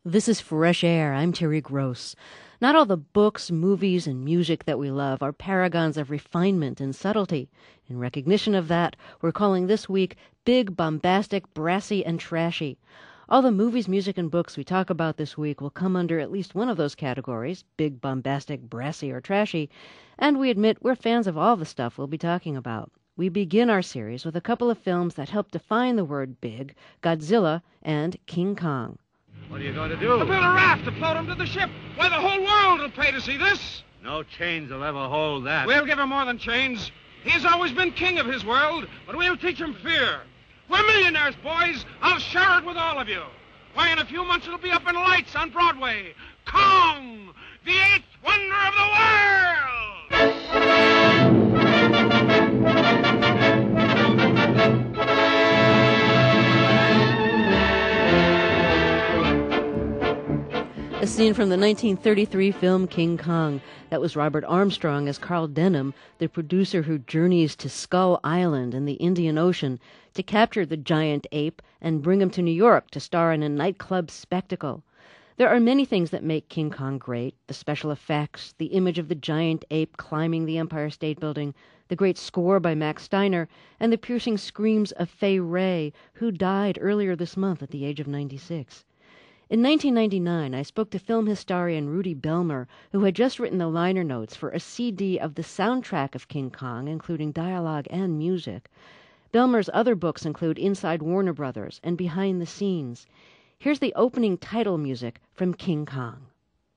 This is Fresh Air. I'm Terry Gross. Not all the books, movies, and music that we love are paragons of refinement and subtlety. In recognition of that, we're calling this week Big, Bombastic, Brassy, and Trashy. All the movies, music, and books we talk about this week will come under at least one of those categories, big, bombastic, brassy, or trashy, and we admit we're fans of all the stuff we'll be talking about. We begin our series with a couple of films that help define the word big, Godzilla and King Kong. What are you going to do? I'll build a raft to float him to the ship. Why, the whole world will pay to see this. No chains will ever hold that. We'll give him more than chains. He's always been king of his world, but we'll teach him fear. We're millionaires, boys. I'll share it with all of you. Why, in a few months it'll be up in lights on Broadway. Kong, the eighth wonder of the world! A scene from the 1933 film King Kong. That was Robert Armstrong as Carl Denham, the producer who journeys to Skull Island in the Indian Ocean to capture the giant ape and bring him to New York to star in a nightclub spectacle. There are many things that make King Kong great: the special effects, the image of the giant ape climbing the Empire State Building, the great score by Max Steiner, and the piercing screams of Fay Wray, who died earlier this month at the age of 96. In 1999, I spoke to film historian Rudy Belmer, who had just written the liner notes for a CD of the soundtrack of King Kong, including dialogue and music. Belmer's other books include Inside Warner Brothers and Behind the Scenes. Here's the opening title music from King Kong.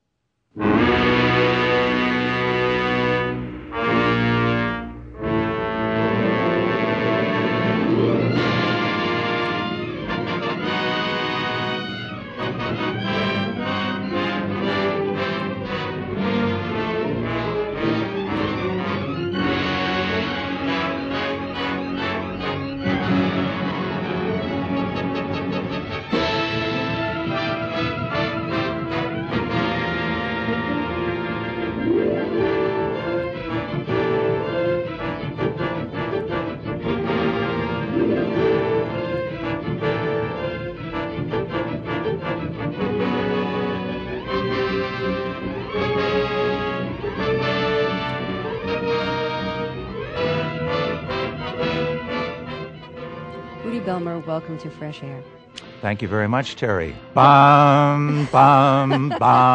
Belmer, welcome to Fresh Air. Thank you very much, Terry. Bum, bum,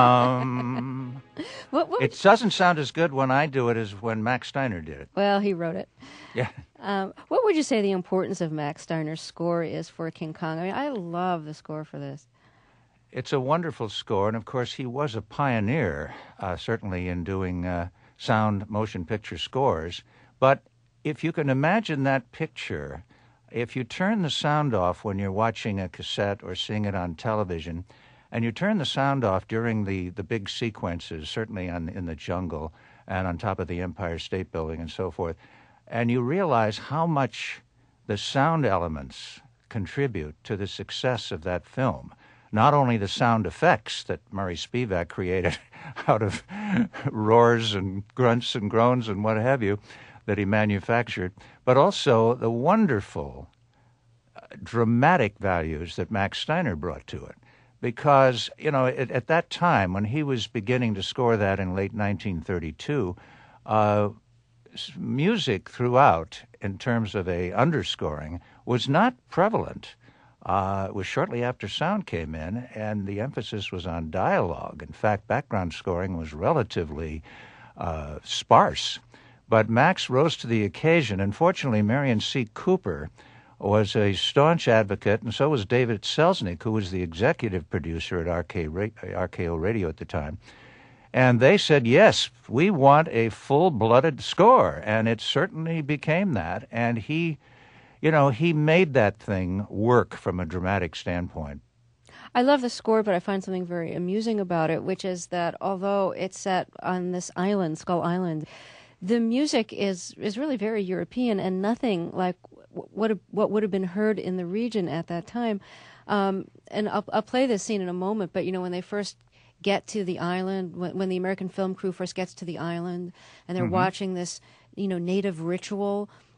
bum. It doesn't sound as good when I do it as when Max Steiner did it. Well, he wrote it. Yeah. What would you say the importance of Max Steiner's score is for King Kong? I mean, I love the score for this. It's a wonderful score, and of course he was a pioneer, certainly in doing sound motion picture scores. But if you can imagine that picture, if you turn the sound off when you're watching a cassette or seeing it on television, and you turn the sound off during the big sequences, certainly in the jungle and on top of the Empire State Building and so forth, and you realize how much the sound elements contribute to the success of that film. Not only the sound effects that Murray Spivak created out of roars and grunts and groans and what have you that he manufactured, but also the wonderful dramatic values that Max Steiner brought to it. Because, you know, at that time, when he was beginning to score that in late 1932, music throughout, in terms of a underscoring, was not prevalent. It was shortly after sound came in, and the emphasis was on dialogue. In fact, background scoring was relatively sparse. But Max rose to the occasion, and fortunately, Marion C. Cooper was a staunch advocate, and so was David Selznick, who was the executive producer at RKO Radio at the time. And they said, yes, we want a full-blooded score, and it certainly became that. And he made that thing work from a dramatic standpoint. I love the score, but I find something very amusing about it, which is that although it's set on this island, Skull Island, the music is really very European and nothing like what would have been heard in the region at that time. And I'll play this scene in a moment, but, you know, when they first get to the island, when the American film crew first gets to the island and they're watching this, you know, native ritual,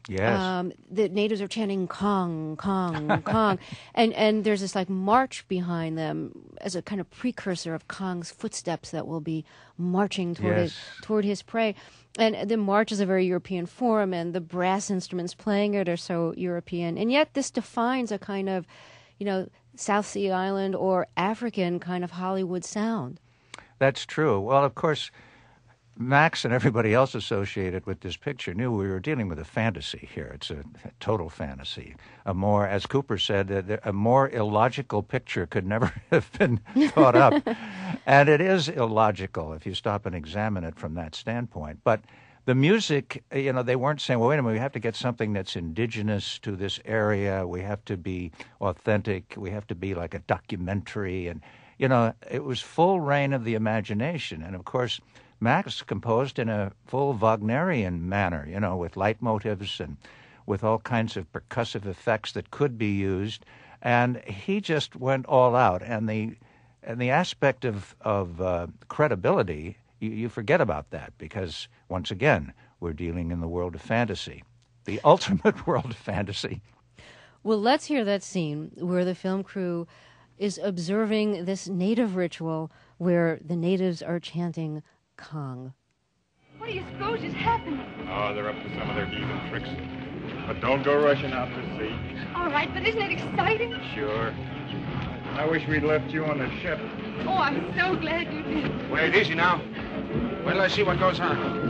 Yes. The natives are chanting Kong, Kong, Kong. And there's this like march behind them as a kind of precursor of Kong's footsteps that will be marching toward his prey. And the march is a very European form, and the brass instruments playing it are so European. And yet this defines a kind of, South Sea Island or African kind of Hollywood sound. That's true. Well, of course, Max and everybody else associated with this picture knew we were dealing with a fantasy here. It's a total fantasy. As Cooper said, a more illogical picture could never have been thought up. And it is illogical if you stop and examine it from that standpoint. But the music, they weren't saying, well, wait a minute, we have to get something that's indigenous to this area. We have to be authentic. We have to be like a documentary. And, it was full reign of the imagination. And, of course, Max composed in a full Wagnerian manner, with leitmotifs and with all kinds of percussive effects that could be used. And he just went all out. And the aspect of credibility, you forget about that because, once again, we're dealing in the world of fantasy, the ultimate world of fantasy. Well, let's hear that scene where the film crew is observing this native ritual where the natives are chanting Kong. What do you suppose is happening? Oh, they're up to some of their heathen tricks. But don't go rushing out to sea. All right, but isn't it exciting? Sure. I wish we'd left you on the ship. Oh, I'm so glad you did. Wait, easy now. Wait till I see what goes on.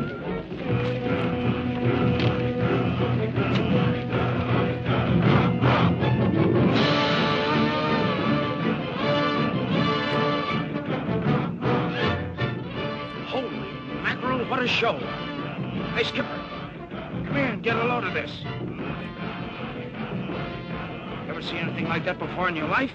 What a show. Hey, Skipper, come here and get a load of this. Ever see anything like that before in your life?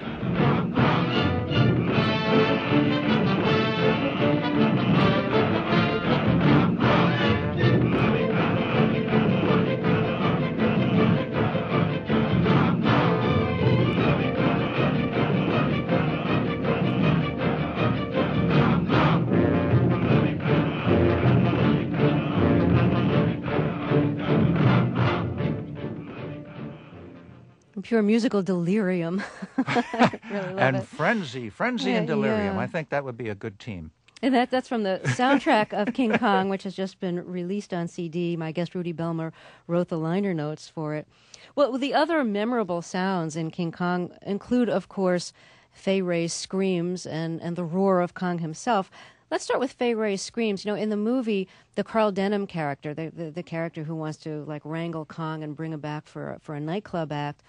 Pure musical delirium. I really love and it. frenzy and delirium. Yeah. I think that would be a good team. And that's from the soundtrack of King Kong, which has just been released on CD. My guest Rudy Belmer wrote the liner notes for it. Well, the other memorable sounds in King Kong include, of course, Fay Wray's screams and the roar of Kong himself. Let's start with Fay Wray's screams. In the movie, the Carl Denham character, the character who wants to like wrangle Kong and bring him back for a nightclub act,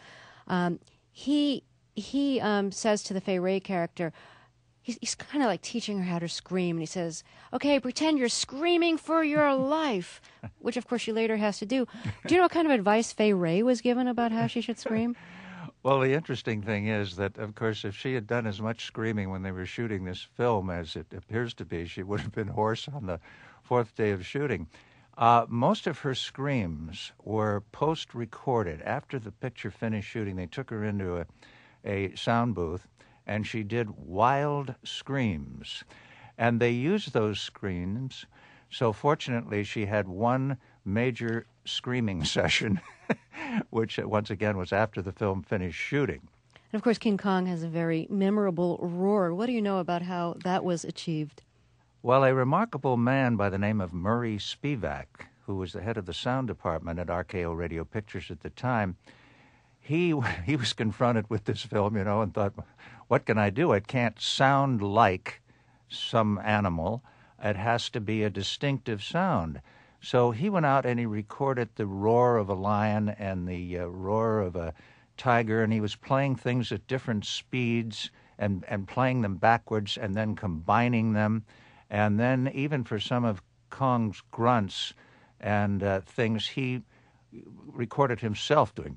he says to the Fay Wray character, he's kind of like teaching her how to scream, and he says, "Okay, pretend you're screaming for your life," which of course she later has to do. Do you know what kind of advice Fay Wray was given about how she should scream? Well, the interesting thing is that, of course, if she had done as much screaming when they were shooting this film as it appears to be, she would have been hoarse on the fourth day of shooting. Most of her screams were post-recorded. After the picture finished shooting, they took her into a sound booth, and she did wild screams. And they used those screams, so fortunately she had one major screaming session, which once again was after the film finished shooting. And of course, King Kong has a very memorable roar. What do you know about how that was achieved? Well, a remarkable man by the name of Murray Spivak, who was the head of the sound department at RKO Radio Pictures at the time, he was confronted with this film, and thought, what can I do? It can't sound like some animal. It has to be a distinctive sound. So he went out and he recorded the roar of a lion and the roar of a tiger, and he was playing things at different speeds and playing them backwards and then combining them. And then even for some of Kong's grunts and things, he recorded himself doing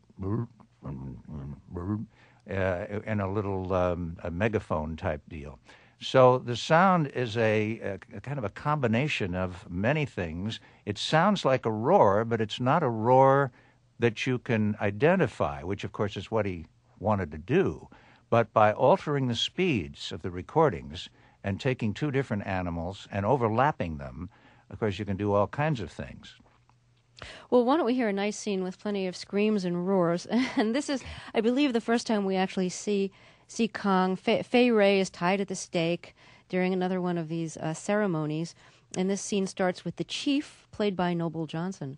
in a little a megaphone type deal. So the sound is a kind of a combination of many things. It sounds like a roar, but it's not a roar that you can identify, which of course is what he wanted to do. But by altering the speeds of the recordings and taking two different animals and overlapping them, of course, you can do all kinds of things. Well, why don't we hear a nice scene with plenty of screams and roars? And this is, I believe, the first time we actually see Kong. Fay Wray is tied at the stake during another one of these ceremonies, and this scene starts with the chief, played by Noble Johnson.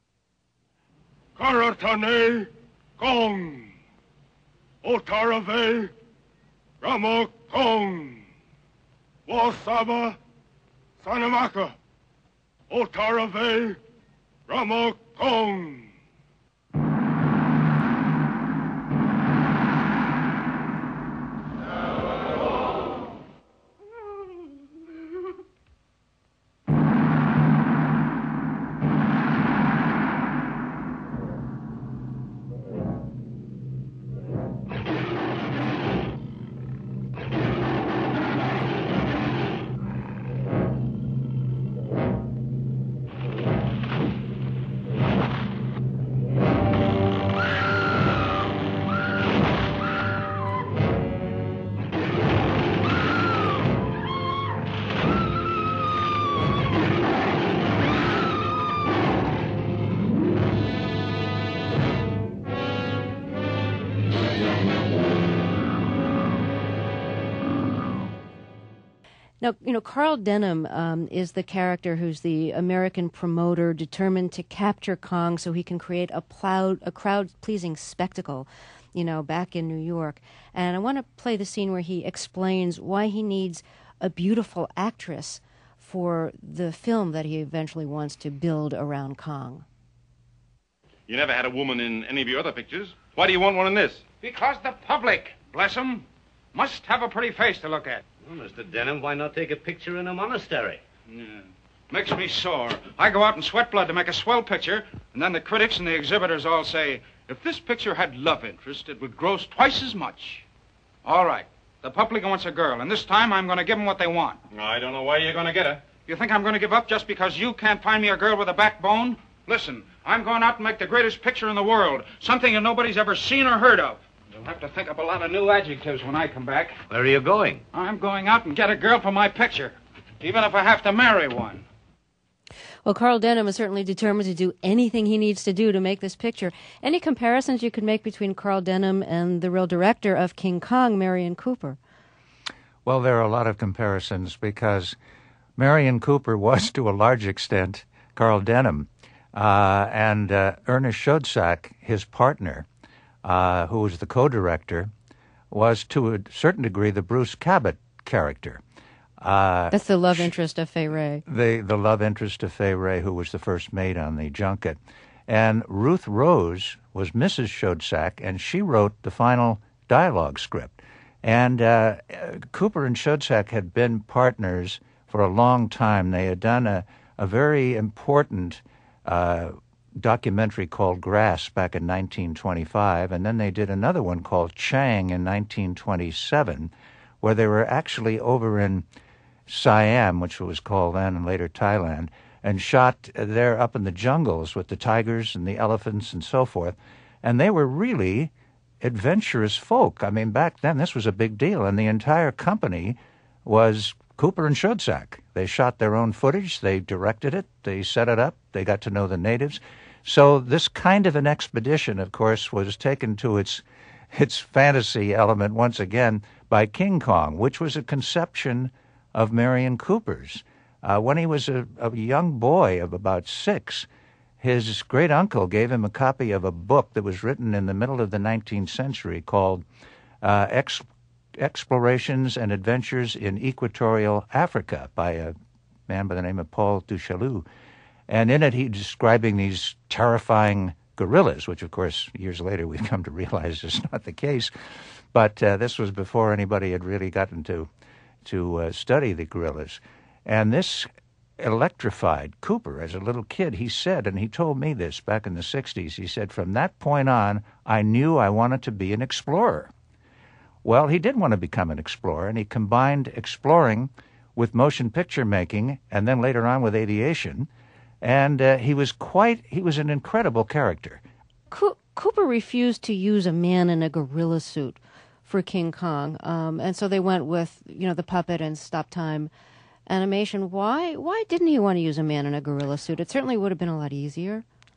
Karatane Kong. Otarave Rama Kong. Wasaba Sanamaka. Otarave Rama Kong. Now, Carl Denham is the character who's the American promoter determined to capture Kong so he can create a crowd-pleasing spectacle, back in New York. And I want to play the scene where he explains why he needs a beautiful actress for the film that he eventually wants to build around Kong. You never had a woman in any of your other pictures. Why do you want one in this? Because the public, bless 'em, must have a pretty face to look at. Well, Mr. Denham, why not take a picture in a monastery? Yeah. Makes me sore. I go out and sweat blood to make a swell picture, and then the critics and the exhibitors all say, if this picture had love interest, it would gross twice as much. All right. The public wants a girl, and this time I'm going to give them what they want. I don't know why you're going to get her. You think I'm going to give up just because you can't find me a girl with a backbone? Listen, I'm going out and make the greatest picture in the world, something that nobody's ever seen or heard of. You'll have to think up a lot of new adjectives when I come back. Where are you going? I'm going out and get a girl for my picture, even if I have to marry one. Well, Carl Denham is certainly determined to do anything he needs to do to make this picture. Any comparisons you could make between Carl Denham and the real director of King Kong, Merian Cooper? Well, there are a lot of comparisons because Merian Cooper was, to a large extent, Carl Denham. And Ernest Schoedsack, his partner, who was the co-director, was to a certain degree the Bruce Cabot character. That's the love interest of Fay Wray. The love interest of Fay Wray, who was the first mate on the junket. And Ruth Rose was Mrs. Schoedsack, and she wrote the final dialogue script. And Cooper and Schoedsack had been partners for a long time. They had done a very important documentary called Grass back in 1925, and then they did another one called Chang in 1927, where they were actually over in Siam, which was called then and later Thailand, and shot there up in the jungles with the tigers and the elephants and so forth. And they were really adventurous folk. I mean, back then this was a big deal, and the entire company was Cooper and Schoedsack. They shot their own footage, they directed it, they set it up, they got to know the natives. So this kind of an expedition, of course, was taken to its fantasy element once again by King Kong, which was a conception of Merian Cooper's. When he was a young boy of about 6, his great-uncle gave him a copy of a book that was written in the middle of the 19th century called Explorations and Adventures in Equatorial Africa by a man by the name of Paul Duchaillu. And in it, he's describing these terrifying gorillas, which, of course, years later we've come to realize is not the case. But this was before anybody had really gotten to study the gorillas. And this electrified Cooper as a little kid. He said, and he told me this back in the 60s, he said, from that point on, I knew I wanted to be an explorer. Well, he did want to become an explorer, and he combined exploring with motion picture making, and then later on with aviation. And he was an incredible character. Cooper refused to use a man in a gorilla suit for King Kong, and so they went with the puppet and stop time animation. Why didn't he want to use a man in a gorilla suit? It certainly would have been a lot easier.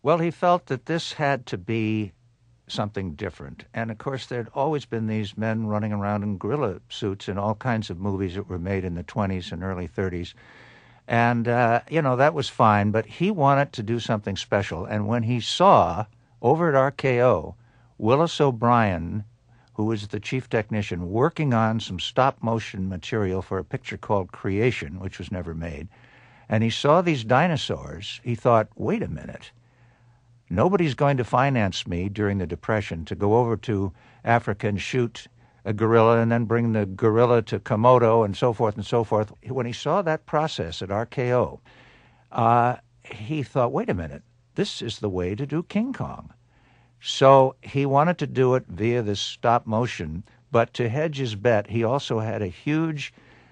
Well, he felt that this had to be something different. And, of course, there had always been these men running around in gorilla suits in all kinds of movies that were made in the 20s and early 30s. And, that was fine, but he wanted to do something special. And when he saw, over at RKO, Willis O'Brien, who was the chief technician, working on some stop-motion material for a picture called Creation, which was never made, and he saw these dinosaurs, he thought, wait a minute, nobody's going to finance me during the Depression to go over to Africa and shoot a gorilla and then bring the gorilla to Komodo and so forth and so forth. When he saw that process at RKO, he thought, wait a minute, this is the way to do King Kong. So he wanted to do it via this stop motion, but to hedge his bet, he also had a huge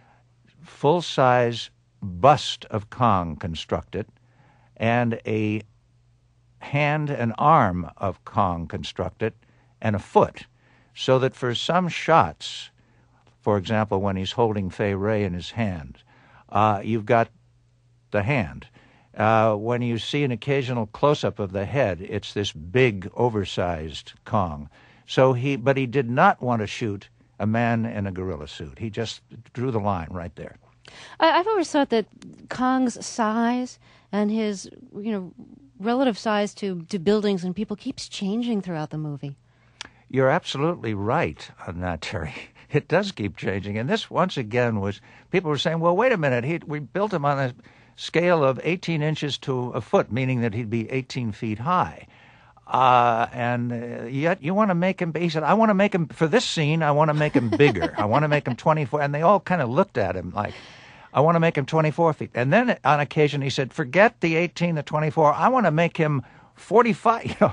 full-size bust of Kong constructed and a hand and arm of Kong constructed and a foot, so that for some shots, for example, when he's holding Fay Wray in his hand, you've got the hand. When you see an occasional close-up of the head, it's this big, oversized Kong. But he did not want to shoot a man in a gorilla suit. He just drew the line right there. I've always thought that Kong's size and his, relative size to buildings and people keeps changing throughout the movie. You're absolutely right on that, Terry. It does keep changing. And this, once again, was, people were saying, well, wait a minute, we built him on a scale of 18 inches to a foot, meaning that he'd be 18 feet high. And yet you want to make him, he said, I want to make him, for this scene, I want to make him bigger. I want to make him 24. And they all kind of looked at him like, I want to make him 24 feet. And then on occasion he said, forget the 18, the 24. I want to make him 45.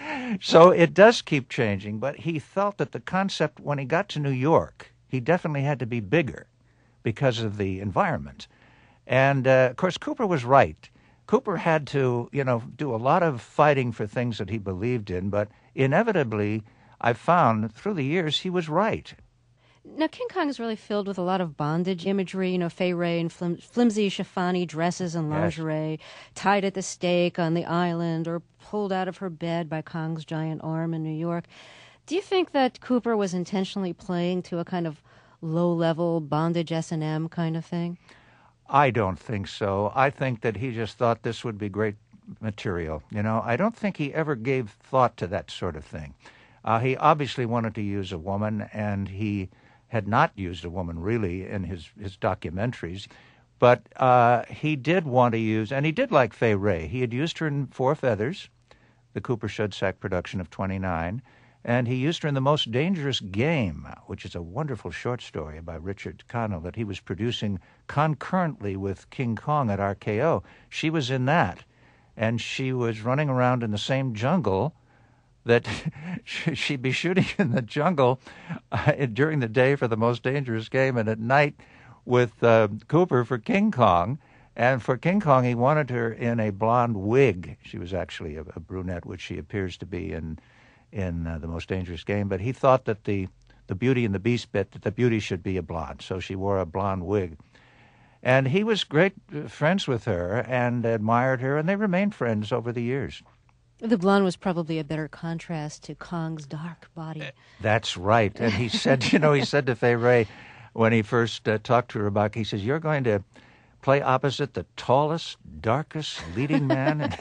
So it does keep changing. But he felt that the concept, when he got to New York, he definitely had to be bigger because of the environment. And, of course, Cooper was right. Cooper had to, do a lot of fighting for things that he believed in, but inevitably, I've found through the years, he was right. Now, King Kong is really filled with a lot of bondage imagery, Fay Wray in flimsy chiffony dresses and lingerie, yes, tied at the stake on the island or pulled out of her bed by Kong's giant arm in New York. Do you think that Cooper was intentionally playing to a kind of low-level bondage S&M kind of thing? I don't think so. I think that he just thought this would be great material. I don't think he ever gave thought to that sort of thing. He obviously wanted to use a woman, and he had not used a woman really in his documentaries. But he did want to use, and he did like Fay Wray. He had used her in Four Feathers, the Cooper Shudsack production of 29, and he used her in The Most Dangerous Game, which is a wonderful short story by Richard Connell that he was producing concurrently with King Kong at RKO. She was in that, and she was running around in the same jungle that she'd be shooting in the jungle during the day for The Most Dangerous Game and at night with Cooper for King Kong. And for King Kong, he wanted her in a blonde wig. She was actually a brunette, which she appears to be in The Most Dangerous Game, but he thought that the Beauty and the Beast bit, that the beauty should be a blonde, so she wore a blonde wig. And he was great friends with her and admired her, and they remained friends over the years. The blonde was probably a better contrast to Kong's dark body. That's right. And he said, he said to Fay Wray when he first talked to her about, he says, you're going to play opposite the tallest, darkest leading man.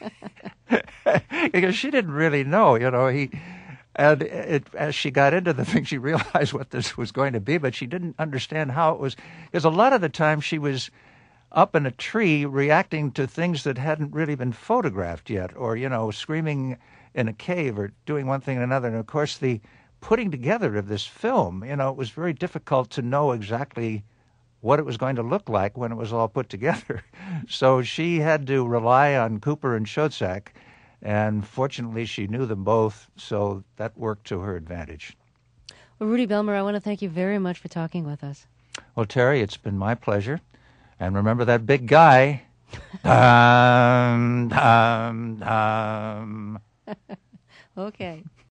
Because she didn't really know, as she got into the thing, she realized what this was going to be, but she didn't understand how it was. Because a lot of the time she was up in a tree reacting to things that hadn't really been photographed yet, or, screaming in a cave or doing one thing and another. And, of course, the putting together of this film, it was very difficult to know exactly what it was going to look like when it was all put together. So she had to rely on Cooper and Shudsack, and fortunately she knew them both, so that worked to her advantage. Well, Rudy Belmer, I want to thank you very much for talking with us. Well, Terry, it's been my pleasure. And remember that big guy. Okay.